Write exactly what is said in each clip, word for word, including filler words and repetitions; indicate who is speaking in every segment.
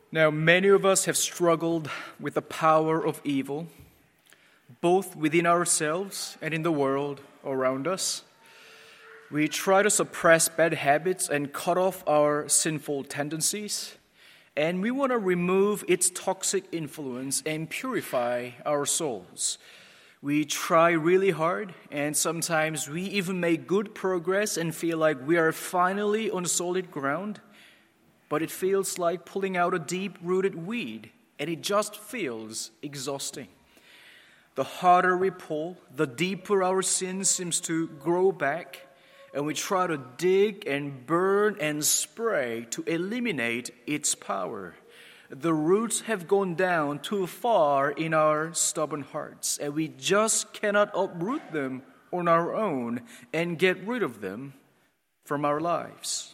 Speaker 1: Now, many of us have struggled with the power of evil, both within ourselves and in the world around us. We try to suppress bad habits and cut off our sinful tendencies, and we want to remove its toxic influence and purify our souls. We try really hard, and sometimes we even make good progress and feel like we are finally on solid ground, but it feels like pulling out a deep-rooted weed, and it just feels exhausting. The harder we pull, the deeper our sin seems to grow back, and we try to dig and burn and spray to eliminate its power. The roots have gone down too far in our stubborn hearts, and we just cannot uproot them on our own and get rid of them from our lives.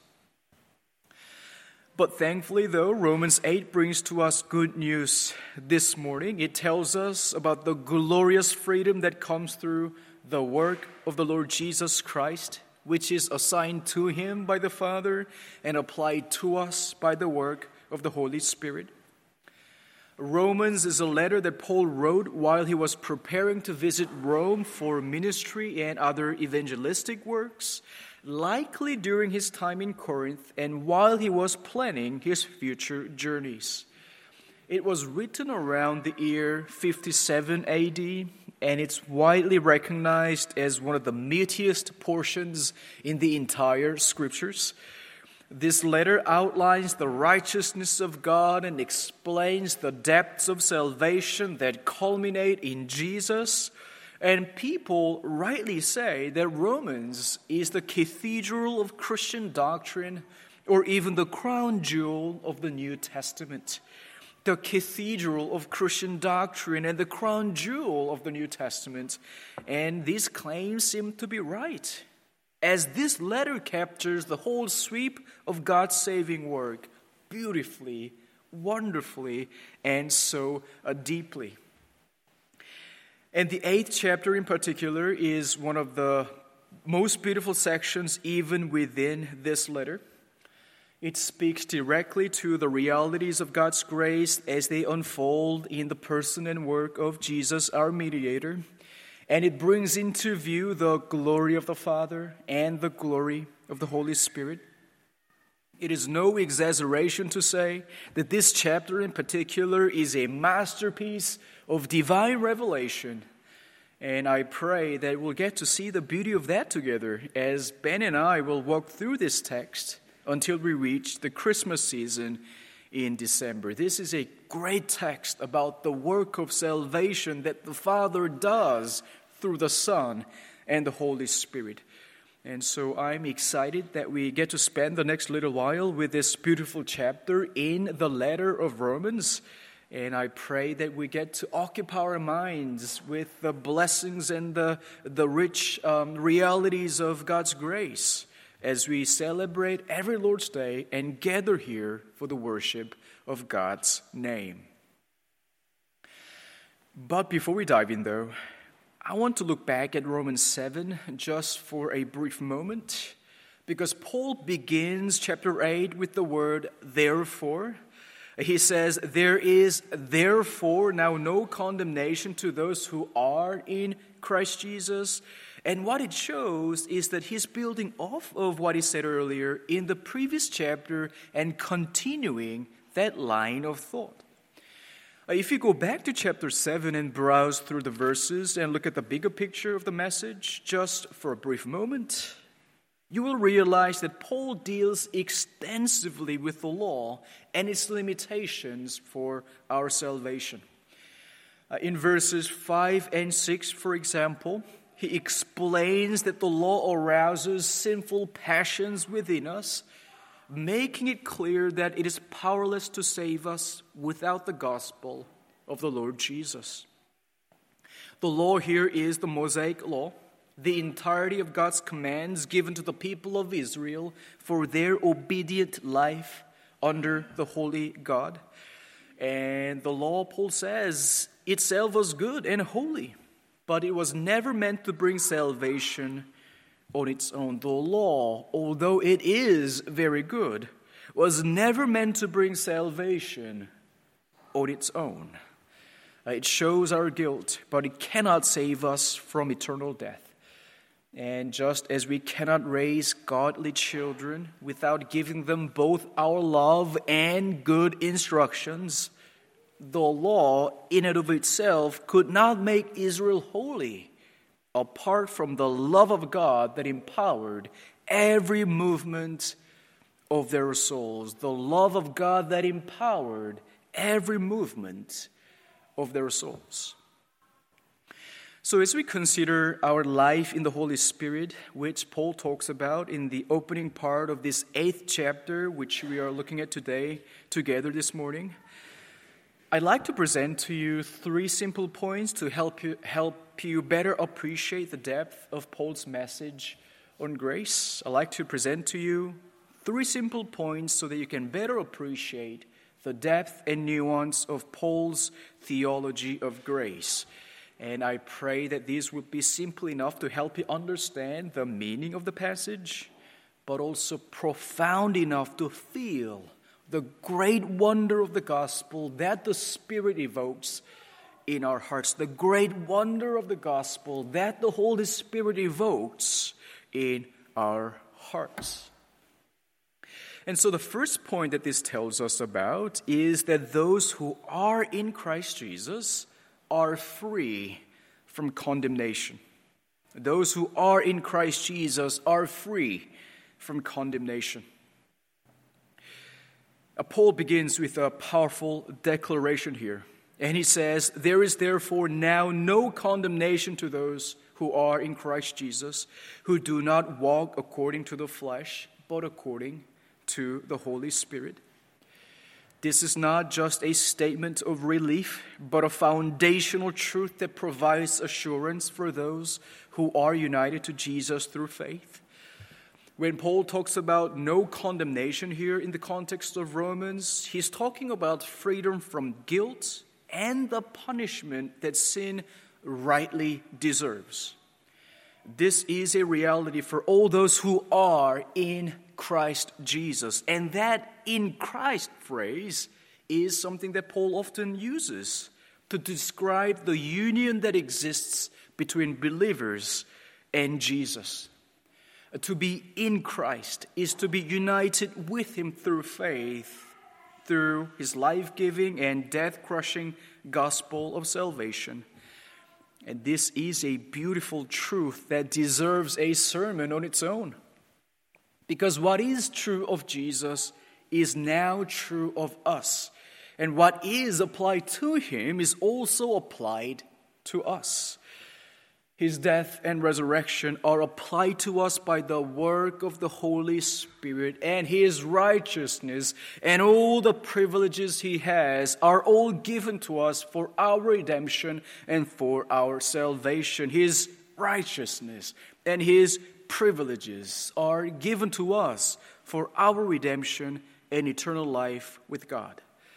Speaker 1: But thankfully, though, Romans eight brings to us good news this morning. It tells us about the glorious freedom that comes through the work of the Lord Jesus Christ, which is assigned to him by the Father and applied to us by the work of the Holy Spirit. Romans is a letter that Paul wrote while he was preparing to visit Rome for ministry and other evangelistic works, likely during his time in Corinth and while he was planning his future journeys. It was written around the year fifty-seven A D, and it's widely recognized as one of the meatiest portions in the entire Scriptures. This letter outlines the righteousness of God and explains the depths of salvation that culminate in Jesus. And people rightly say that Romans is the cathedral of Christian doctrine, or even the crown jewel of the New Testament. The cathedral of Christian doctrine and the crown jewel of the New Testament. And these claims seem to be right, as this letter captures the whole sweep of God's saving work beautifully, wonderfully, and so uh, deeply. And the eighth chapter in particular is one of the most beautiful sections even within this letter. It speaks directly to the realities of God's grace as they unfold in the person and work of Jesus, our mediator. And it brings into view the glory of the Father and the glory of the Holy Spirit. It is no exaggeration to say that this chapter in particular is a masterpiece of divine revelation. And I pray that we'll get to see the beauty of that together as Ben and I will walk through this text until we reach the Christmas season in December. This is a great text about the work of salvation that the Father does through the Son and the Holy Spirit. And so I'm excited that we get to spend the next little while with this beautiful chapter in the letter of Romans. And I pray that we get to occupy our minds with the blessings and the, the rich um, realities of God's grace as we celebrate every Lord's Day and gather here for the worship of God's name. But before we dive in, though, I want to look back at Romans seven just for a brief moment, because Paul begins chapter eight with the word therefore. He says, there is therefore now no condemnation to those who are in Christ Jesus. And what it shows is that he's building off of what he said earlier in the previous chapter and continuing that line of thought. If you go back to chapter seven and browse through the verses and look at the bigger picture of the message just for a brief moment, you will realize that Paul deals extensively with the law and its limitations for our salvation. Uh, in verses five and six, for example, he explains that the law arouses sinful passions within us, making it clear that it is powerless to save us without the gospel of the Lord Jesus. The law here is the Mosaic law, the entirety of God's commands given to the people of Israel for their obedient life under the holy God. And the law, Paul says, itself was good and holy, but it was never meant to bring salvation on its own. The law, although it is very good, was never meant to bring salvation on its own. It shows our guilt, but it cannot save us from eternal death. And just as we cannot raise godly children without giving them both our love and good instructions, the law in and of itself could not make Israel holy apart from the love of God that empowered every movement of their souls. The love of God that empowered every movement of their souls. So as we consider our life in the Holy Spirit, which Paul talks about in the opening part of this eighth chapter, which we are looking at today together this morning, I'd like to present to you three simple points to help you help you better appreciate the depth of Paul's message on grace. I'd like to present to you three simple points so that you can better appreciate the depth and nuance of Paul's theology of grace. And I pray that these would be simple enough to help you understand the meaning of the passage, but also profound enough to feel the great wonder of the gospel that the Spirit evokes in our hearts, the great wonder of the gospel that the Holy Spirit evokes in our hearts. And so the first point that this tells us about is that those who are in Christ Jesus are free from condemnation. Those who are in Christ Jesus are free from condemnation. Paul begins with a powerful declaration here. And he says, "There is therefore now no condemnation to those who are in Christ Jesus, who do not walk according to the flesh, but according to the Holy Spirit." This is not just a statement of relief, but a foundational truth that provides assurance for those who are united to Jesus through faith. When Paul talks about no condemnation here in the context of Romans, he's talking about freedom from guilt and the punishment that sin rightly deserves. This is a reality for all those who are in Christ Jesus. And that "in Christ" phrase is something that Paul often uses to describe the union that exists between believers and Jesus. To be in Christ is to be united with Him through faith, through His life-giving and death-crushing gospel of salvation. And this is a beautiful truth that deserves a sermon on its own. Because what is true of Jesus is now true of us. And what is applied to Him is also applied to us. His death and resurrection are applied to us by the work of the Holy Spirit, and His righteousness and all the privileges He has are all given to us for our redemption and for our salvation. His righteousness and His privileges are given to us for our redemption and eternal life with God.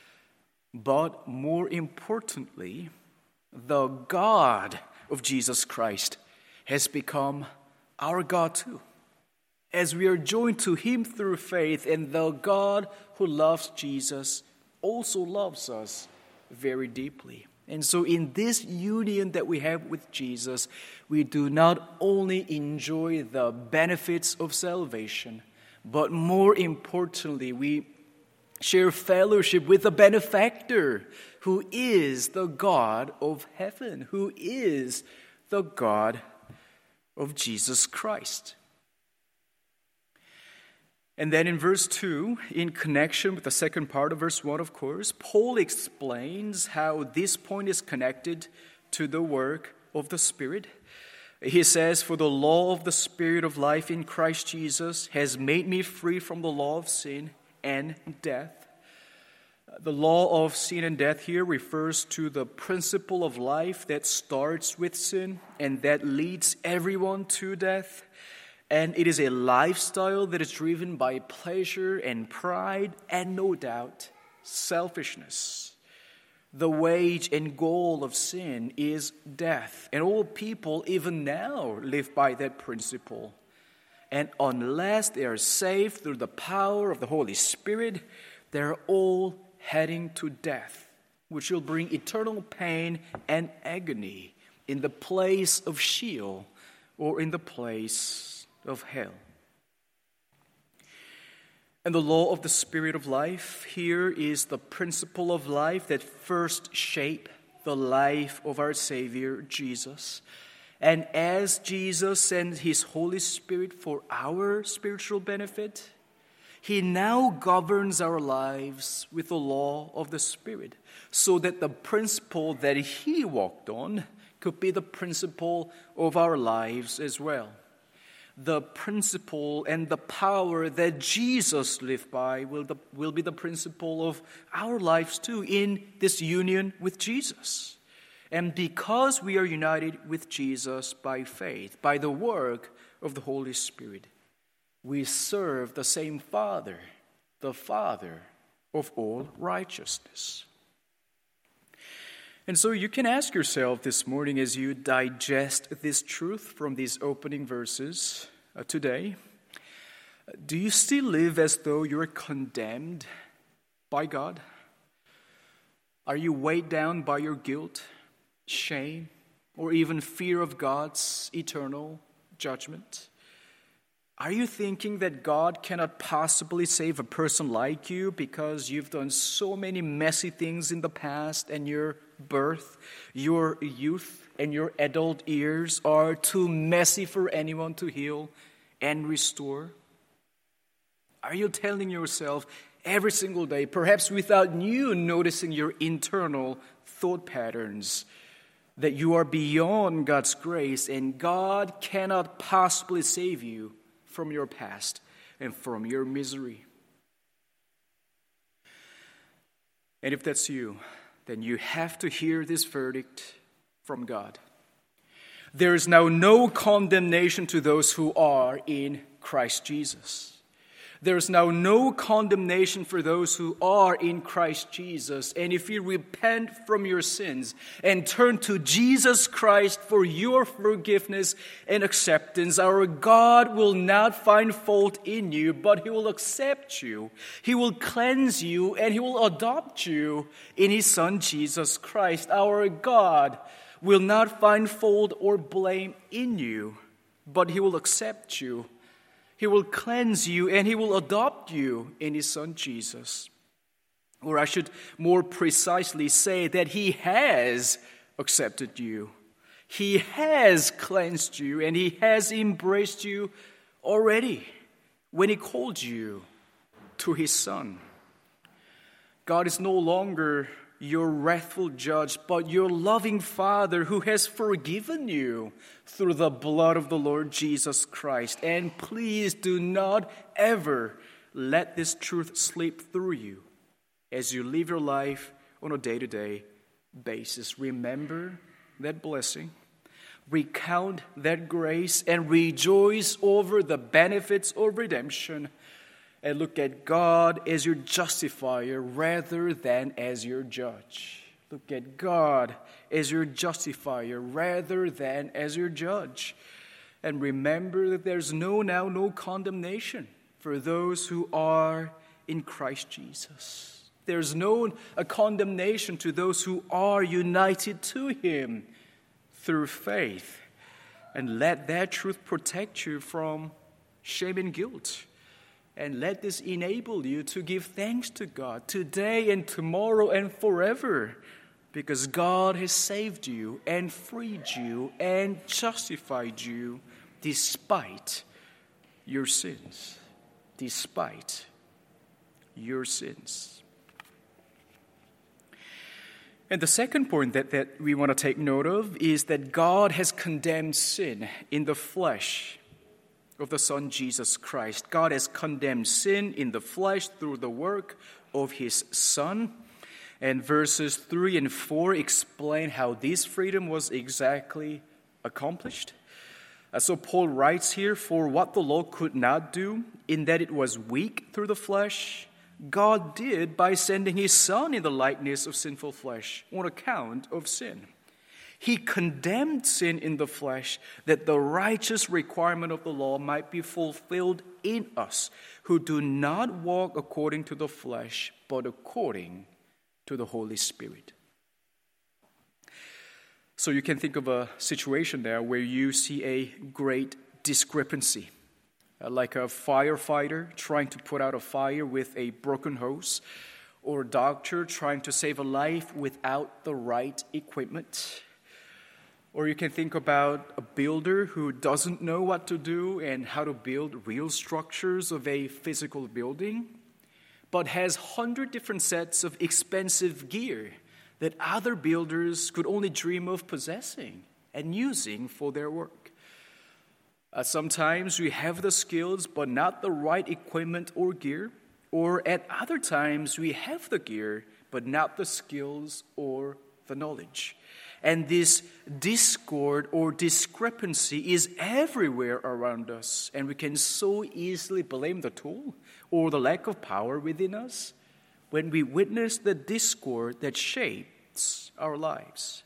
Speaker 1: But more importantly, the God of Jesus Christ has become our God too, as we are joined to Him through faith, and the God who loves Jesus also loves us very deeply. And so in this union that we have with Jesus, we do not only enjoy the benefits of salvation, but more importantly, we share fellowship with the benefactor, who is the God of heaven, who is the God of Jesus Christ. And then in verse two, in connection with the second part of verse one, of course, Paul explains how this point is connected to the work of the Spirit. He says, "For the law of the Spirit of life in Christ Jesus has made me free from the law of sin and death." The law of sin and death here refers to the principle of life that starts with sin and that leads everyone to death. And it is a lifestyle that is driven by pleasure and pride and, no doubt, selfishness. The wage and goal of sin is death. And all people, even now, live by that principle. And unless they are saved through the power of the Holy Spirit, they're all heading to death, which will bring eternal pain and agony in the place of Sheol or in the place of hell. And the law of the Spirit of life here is the principle of life that first shaped the life of our Savior, Jesus. And as Jesus sent His Holy Spirit for our spiritual benefit, He now governs our lives with the law of the Spirit, so that the principle that He walked on could be the principle of our lives as well. The principle and the power that Jesus lived by will, the, will be the principle of our lives too in this union with Jesus. And because we are united with Jesus by faith, by the work of the Holy Spirit, we serve the same Father, the Father of all righteousness. And so you can ask yourself this morning as you digest this truth from these opening verses uh, today, do you still live as though you're condemned by God? Are you weighed down by your guilt, shame, or even fear of God's eternal judgment? Are you thinking that God cannot possibly save a person like you because you've done so many messy things in the past and your birth, your youth, and your adult years are too messy for anyone to heal and restore? Are you telling yourself every single day, perhaps without you noticing your internal thought patterns, that you are beyond God's grace and God cannot possibly save you from your past and from your misery? And if that's you, then you have to hear this verdict from God. There is now no condemnation to those who are in Christ Jesus. There is now no condemnation for those who are in Christ Jesus. And if you repent from your sins and turn to Jesus Christ for your forgiveness and acceptance, our God will not find fault in you, but He will accept you. He will cleanse you and He will adopt you in His Son Jesus Christ. Our God will not find fault or blame in you, but He will accept you. He will cleanse you and He will adopt you in His Son Jesus. Or I should more precisely say that He has accepted you. He has cleansed you and He has embraced you already when He called you to His Son. God is no longer your wrathful judge, but your loving Father who has forgiven you through the blood of the Lord Jesus Christ. And please do not ever let this truth slip through you as you live your life on a day-to-day basis. Remember that blessing, recount that grace, and rejoice over the benefits of redemption. And look at God as your justifier rather than as your judge. Look at God as your justifier rather than as your judge. And remember that there's no now no condemnation for those who are in Christ Jesus. There's no a condemnation to those who are united to Him through faith. And let that truth protect you from shame and guilt. And let this enable you to give thanks to God today and tomorrow and forever, because God has saved you and freed you and justified you despite your sins. Despite your sins. And the second point that, that we want to take note of is that God has condemned sin in the flesh of the Son Jesus Christ. God has condemned sin in the flesh through the work of His Son. And verses three and four explain how this freedom was exactly accomplished. Uh, so Paul writes here, "For what the law could not do, in that it was weak through the flesh, God did by sending His Son in the likeness of sinful flesh on account of sin. He condemned sin in the flesh that the righteous requirement of the law might be fulfilled in us, who do not walk according to the flesh, but according to the Holy Spirit. So you can think of a situation there where you see a great discrepancy, uh, like a firefighter trying to put out a fire with a broken hose, or a doctor trying to save a life without the right equipment. Or you can think about a builder who doesn't know what to do and how to build real structures of a physical building, but has hundred different sets of expensive gear that other builders could only dream of possessing and using for their work. Uh, sometimes we have the skills but not the right equipment or gear, or at other times we have the gear but not the skills or the knowledge. And this discord or discrepancy is everywhere around us, and we can so easily blame the tool or the lack of power within us when we witness the discord that shapes our lives.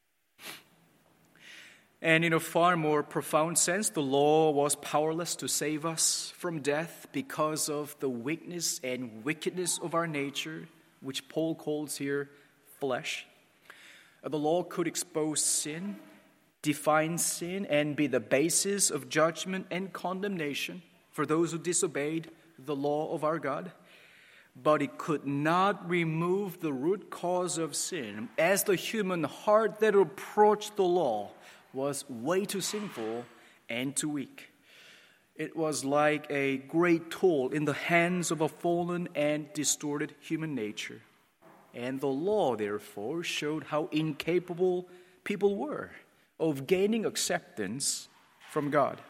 Speaker 1: And in a far more profound sense, the law was powerless to save us from death because of the weakness and wickedness of our nature, which Paul calls here flesh. The law could expose sin, define sin, and be the basis of judgment and condemnation for those who disobeyed the law of our God. But it could not remove the root cause of sin, as the human heart that approached the law was way too sinful and too weak. It was like a great tool in the hands of a fallen and distorted human nature. And the law, therefore, showed how incapable people were of gaining acceptance from God.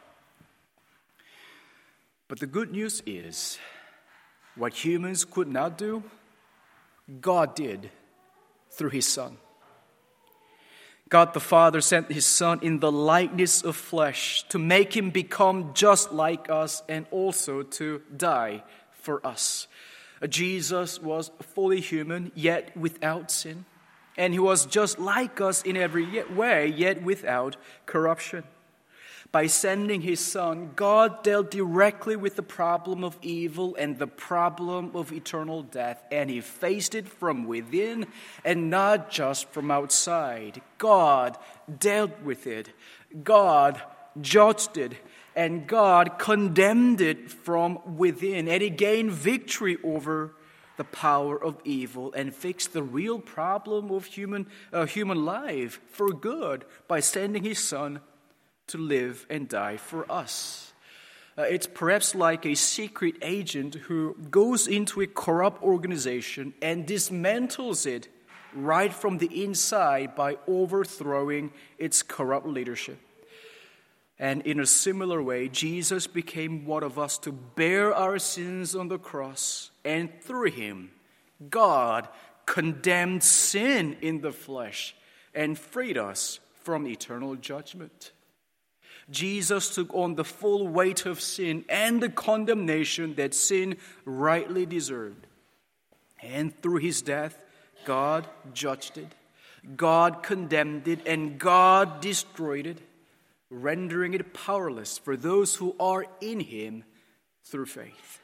Speaker 1: But the good news is, what humans could not do, God did through His Son. God the Father sent His Son in the likeness of flesh to make Him become just like us and also to die for us. Jesus was fully human, yet without sin. And He was just like us in every way, yet without corruption. By sending His Son, God dealt directly with the problem of evil and the problem of eternal death, and He faced it from within and not just from outside. God dealt with it. God judged it. And God condemned it from within, and He gained victory over the power of evil and fixed the real problem of human uh, human life for good by sending His Son to live and die for us. Uh, it's perhaps like a secret agent who goes into a corrupt organization and dismantles it right from the inside by overthrowing its corrupt leadership. And in a similar way, Jesus became one of us to bear our sins on the cross. And through Him, God condemned sin in the flesh and freed us from eternal judgment. Jesus took on the full weight of sin and the condemnation that sin rightly deserved. And through His death, God judged it, God condemned it, and God destroyed it, rendering it powerless for those who are in Him through faith.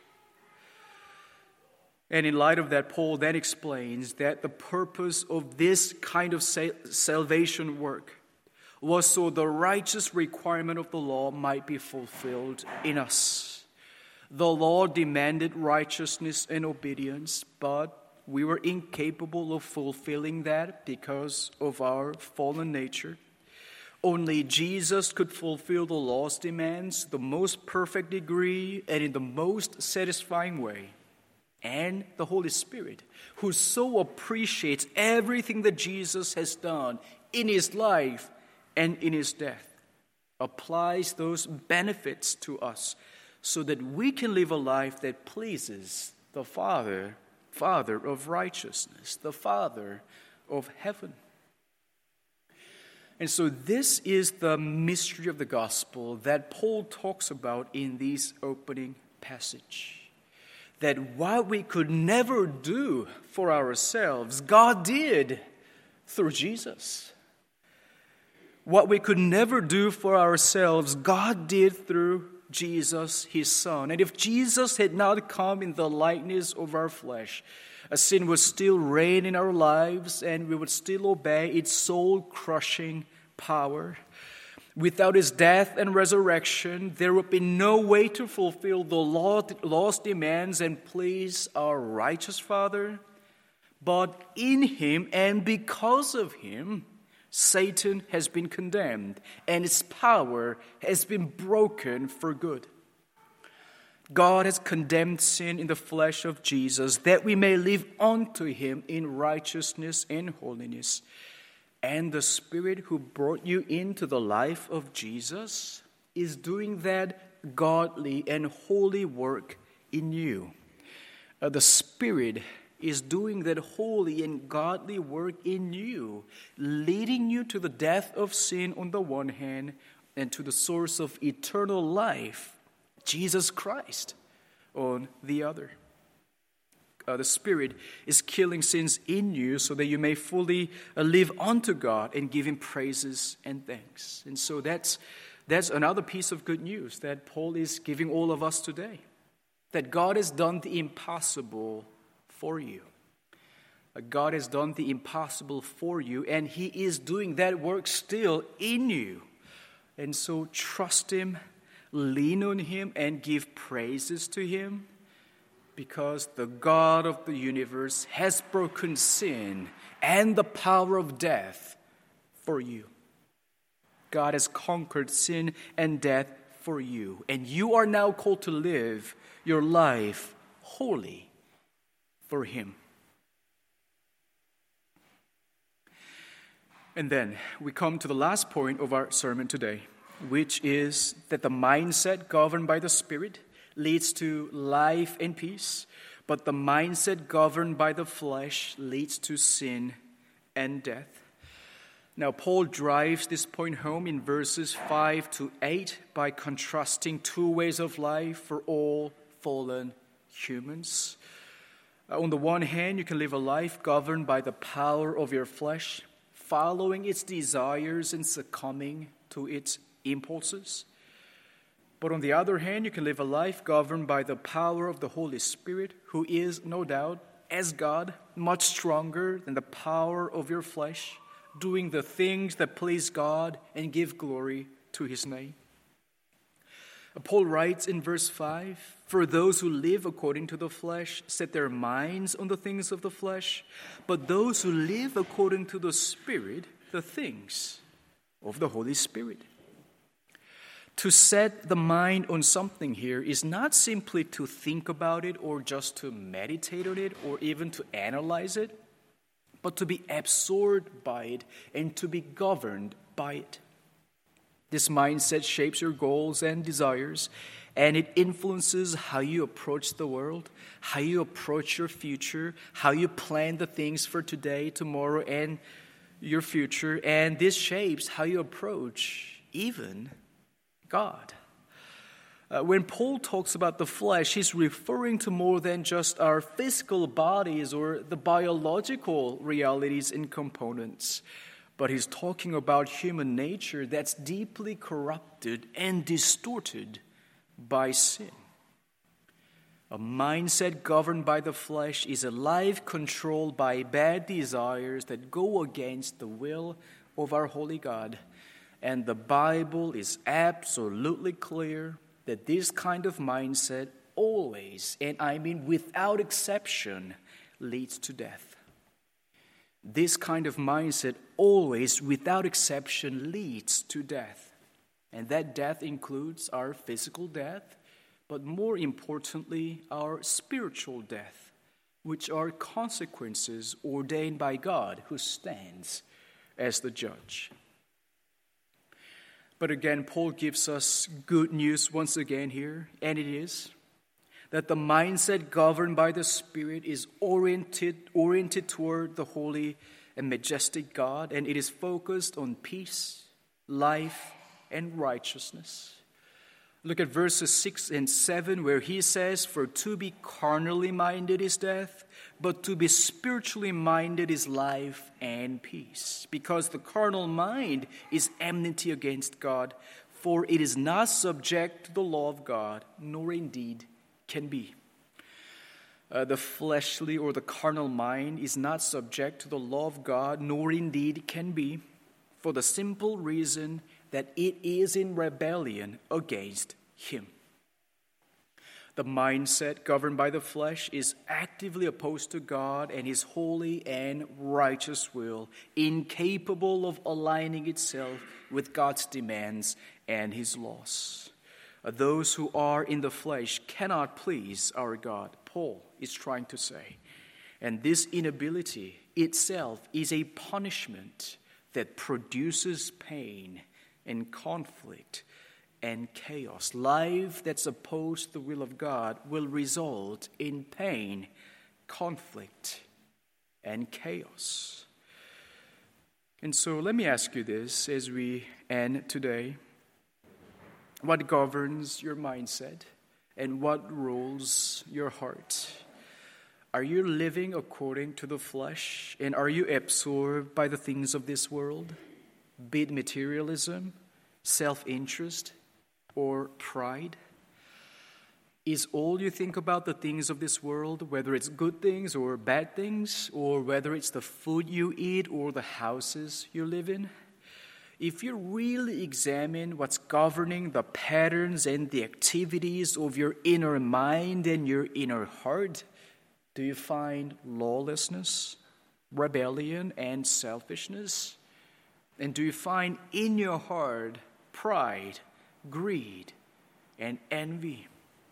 Speaker 1: And in light of that, Paul then explains that the purpose of this kind of salvation work was so the righteous requirement of the law might be fulfilled in us. The law demanded righteousness and obedience, but we were incapable of fulfilling that because of our fallen nature. Only Jesus could fulfill the law's demands, the most perfect degree and in the most satisfying way. And the Holy Spirit, who so appreciates everything that Jesus has done in His life and in His death, applies those benefits to us so that we can live a life that pleases the Father, Father of righteousness, the Father of heaven. And so this is the mystery of the gospel that Paul talks about in this opening passage. That what we could never do for ourselves, God did through Jesus. What we could never do for ourselves, God did through Jesus, his Son. And if Jesus had not come in the likeness of our flesh, a sin would still reign in our lives and we would still obey its soul-crushing power. Without his death and resurrection, there would be no way to fulfill the law's demands and please our righteous Father. But in him and because of him, Satan has been condemned and its power has been broken for good. God has condemned sin in the flesh of Jesus that we may live unto him in righteousness and holiness. And the Spirit who brought you into the life of Jesus is doing that godly and holy work in you. Uh, the Spirit is doing that holy and godly work in you, leading you to the death of sin on the one hand and to the source of eternal life, Jesus Christ, on the other. Uh, the Spirit is killing sins in you so that you may fully uh, live unto God and give him praises and thanks. And so that's, that's another piece of good news that Paul is giving all of us today, that God has done the impossible for you. Uh, God has done the impossible for you, and he is doing that work still in you. And so trust him, lean on him, and give praises to him, because the God of the universe has broken sin and the power of death for you. God has conquered sin and death for you, and you are now called to live your life holy for him. And then we come to the last point of our sermon today, which is that the mindset governed by the Spirit leads to life and peace, but the mindset governed by the flesh leads to sin and death. Now, Paul drives this point home in verses five to eight by contrasting two ways of life for all fallen humans. Uh, on the one hand, you can live a life governed by the power of your flesh, following its desires and succumbing to its impulses. But on the other hand, you can live a life governed by the power of the Holy Spirit, who is, no doubt, as God, much stronger than the power of your flesh, doing the things that please God and give glory to his name. Paul writes in verse five, "For those who live according to the flesh set their minds on the things of the flesh, but those who live according to the Spirit, the things of the Holy Spirit." To set the mind on something here is not simply to think about it or just to meditate on it or even to analyze it, but to be absorbed by it and to be governed by it. This mindset shapes your goals and desires, and it influences how you approach the world, how you approach your future, how you plan the things for today, tomorrow, and your future. And this shapes how you approach even God. Uh, when Paul talks about the flesh, he's referring to more than just our physical bodies or the biological realities and components. But he's talking about human nature that's deeply corrupted and distorted by sin. A mindset governed by the flesh is a life controlled by bad desires that go against the will of our holy God. And the Bible is absolutely clear that this kind of mindset always, and I mean without exception, leads to death. This kind of mindset always, without exception, leads to death. And that death includes our physical death, but more importantly, our spiritual death, which are consequences ordained by God, who stands as the judge. But again, Paul gives us good news once again here, and it is that the mindset governed by the Spirit is oriented, oriented toward the holy and majestic God, and it is focused on peace, life, and righteousness. Look at verses six and seven where he says, "For to be carnally minded is death, but to be spiritually minded is life and peace. Because the carnal mind is enmity against God, for it is not subject to the law of God, nor indeed can be." Uh, the fleshly or the carnal mind is not subject to the law of God, nor indeed can be, for the simple reason that it is in rebellion against Him. The mindset governed by the flesh is actively opposed to God and His holy and righteous will, incapable of aligning itself with God's demands and His laws. Those who are in the flesh cannot please our God, Paul is trying to say. And this inability itself is a punishment that produces pain and conflict and chaos. Life that's opposed to the will of God will result in pain, conflict, and chaos. And so let me ask you this as we end today. What governs your mindset and what rules your heart? Are you living according to the flesh, and are you absorbed by the things of this world, be it materialism, self-interest, or pride? Is all you think about the things of this world, whether it's good things or bad things, or whether it's the food you eat or the houses you live in? If you really examine what's governing the patterns and the activities of your inner mind and your inner heart, do you find lawlessness, rebellion, and selfishness? And do you find in your heart pride, greed, and envy?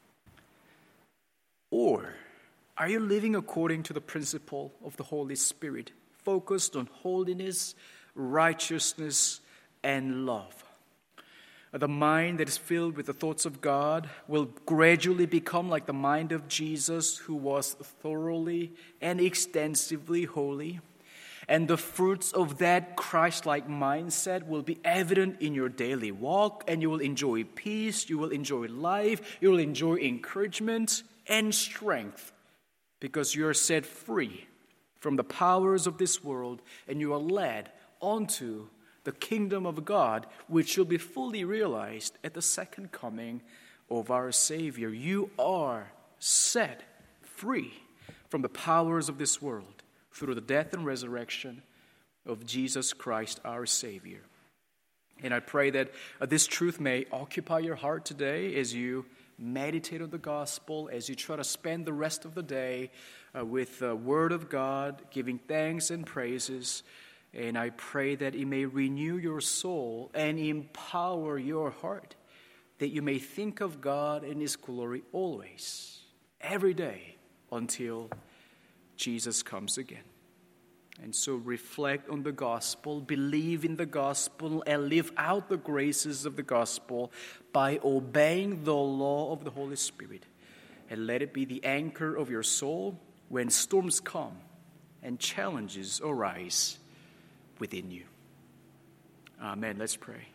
Speaker 1: Or are you living according to the principle of the Holy Spirit, focused on holiness, righteousness, and love? The mind that is filled with the thoughts of God will gradually become like the mind of Jesus, who was thoroughly and extensively holy. And the fruits of that Christ-like mindset will be evident in your daily walk, and you will enjoy peace, you will enjoy life, you will enjoy encouragement and strength, because you are set free from the powers of this world, and you are led onto the kingdom of God, which will be fully realized at the second coming of our Savior. You are set free from the powers of this world through the death and resurrection of Jesus Christ, our Savior. And I pray that uh, this truth may occupy your heart today as you meditate on the gospel, as you try to spend the rest of the day uh, with the Word of God, giving thanks and praises. And I pray that it may renew your soul and empower your heart, that you may think of God and His glory always, every day, until Jesus comes again. And so reflect on the gospel, believe in the gospel, and live out the graces of the gospel by obeying the law of the Holy Spirit. And let it be the anchor of your soul when storms come and challenges arise within you. Amen. Let's pray.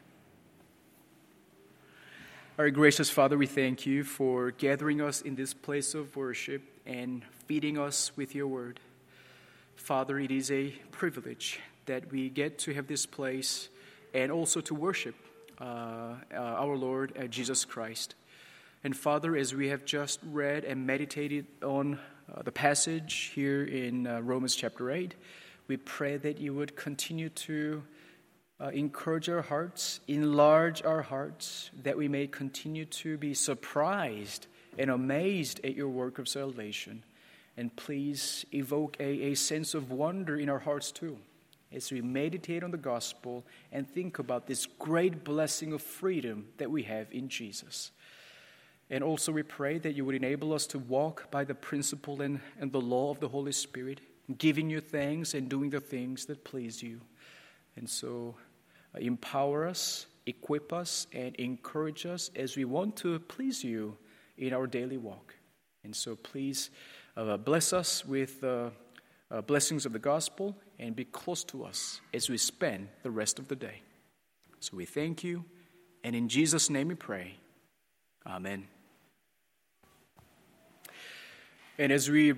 Speaker 1: Our gracious Father, we thank you for gathering us in this place of worship and feeding us with your word. Father, it is a privilege that we get to have this place and also to worship uh, uh, our Lord uh, Jesus Christ. And Father, as we have just read and meditated on uh, the passage here in uh, Romans chapter eight, we pray that you would continue to uh, encourage our hearts, enlarge our hearts, that we may continue to be surprised and amazed at your work of salvation. And please evoke a, a sense of wonder in our hearts too, as we meditate on the gospel and think about this great blessing of freedom that we have in Jesus. And also we pray that you would enable us to walk by the principle and, and the law of the Holy Spirit, giving you thanks and doing the things that please you. And so uh, empower us, equip us, and encourage us as we want to please you in our daily walk. And so please uh, bless us with uh, uh, blessings of the gospel and be close to us as we spend the rest of the day. So we thank you, and in Jesus' name we pray. Amen. And as we